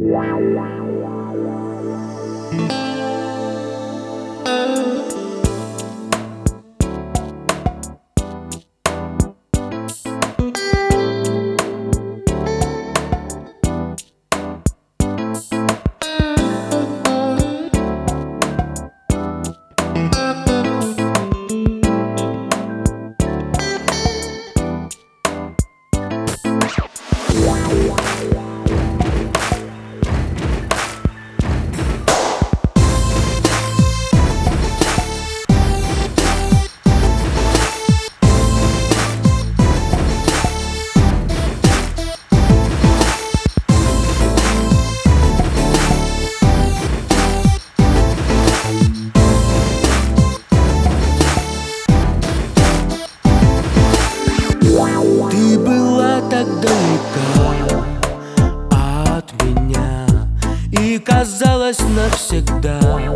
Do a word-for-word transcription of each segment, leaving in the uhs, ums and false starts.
Ты была так далека от меня, и казалось навсегда.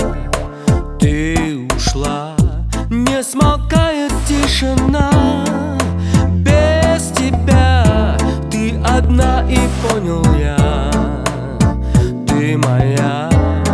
Ты ушла, не смолкает тишина. Без тебя ты одна, и понял я, ты моя.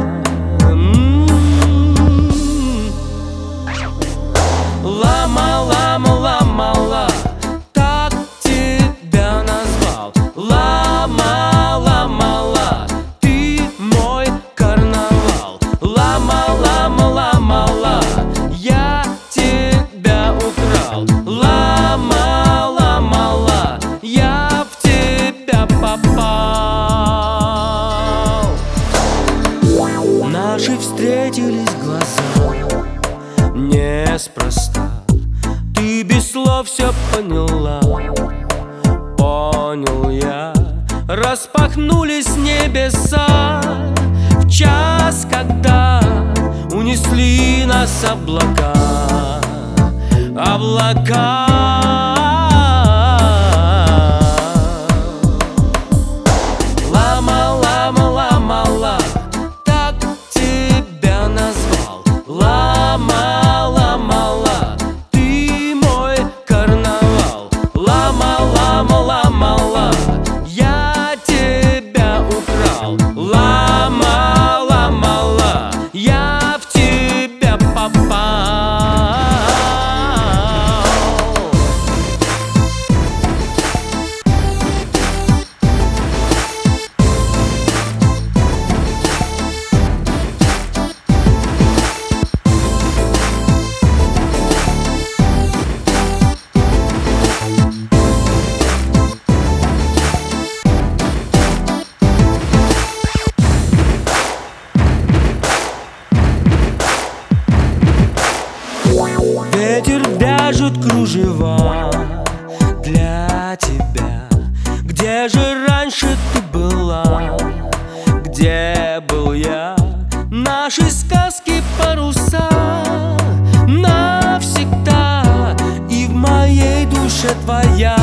Лама, лама, лама, ла, так тебя назвал. Лама, лама, ла, ты мой карнавал. Лама, лама, лама, ла, я тебя украл. Лама, лама, ла, я в тебя попал. Наши встретились глаза неспроста. Ты без слов все поняла. Понял я. Распахнулись небеса в час, когда унесли нас облака. Облака. Лама, лама, лама, ла, так тебя назвал. Лама, лама, ла, ты мой карнавал. Лама, лама, лама, ла, я тебя украл. Лама, лама, ла, я в тебя попал. Ветер вяжет кружева для тебя. Где же раньше ты была? Где был я? Наши сказки паруса навсегда, и в моей душе твоя.